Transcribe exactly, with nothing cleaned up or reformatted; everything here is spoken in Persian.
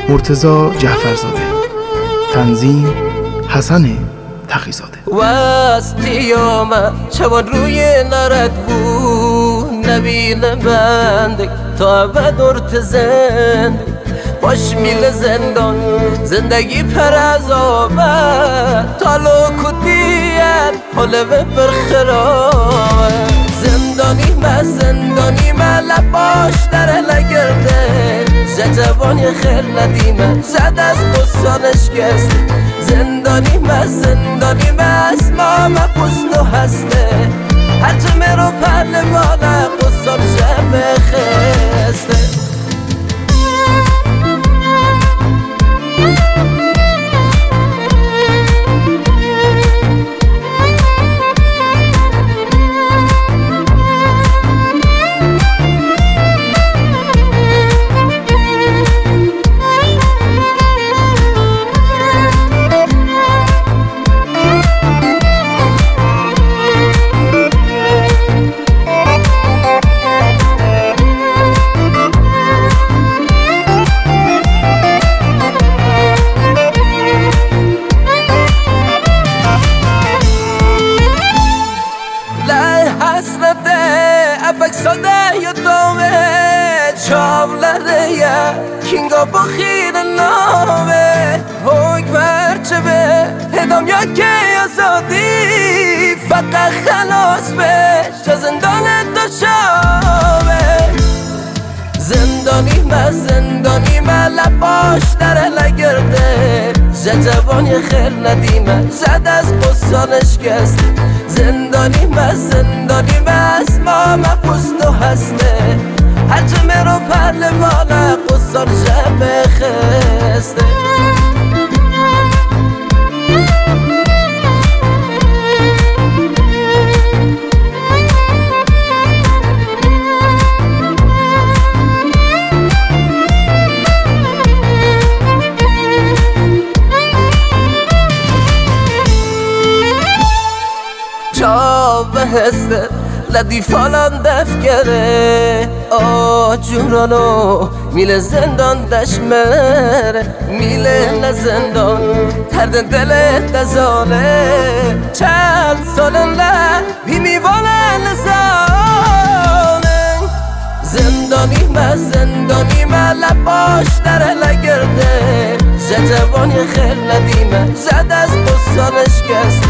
مرتضی جعفرزاده. تنظیم حسن تقی‌زاده. واستی آمد چون روی نرد بود نبیل بندگ تا ابد ارتزند باش میل زندان زندگی پر از آبد تالو کدیت حلوه برخراب زندانی من زندانی من لباش در لگرده زجوانی خیر ندیمه زد از قصانش گست زندانی من زندانی من اسما من پست و هسته هرچه مرو پرلوانه قصان شب خسته Sade yo tome chavlare ya kinga bakhir nave hoy merchebe hedam ya ke azadi faqat khalas be zindon do shave zindani ma zindani ma labash dar lagirde zajavani khair nadime zad az qusanish gast زندانی من زندانی من اسما من پست و هسته هرچه مرو پرلوانه قصار شب خسته بهسته لدی فالان دفکره آجورانو میل زندان دشمره میل نزندان تردن دل دزانه چند سالن له بی میوانه لزانه زندانی من زندانی من لباش در لگرده زجوانی خیر ندیمه زد از قصانش گست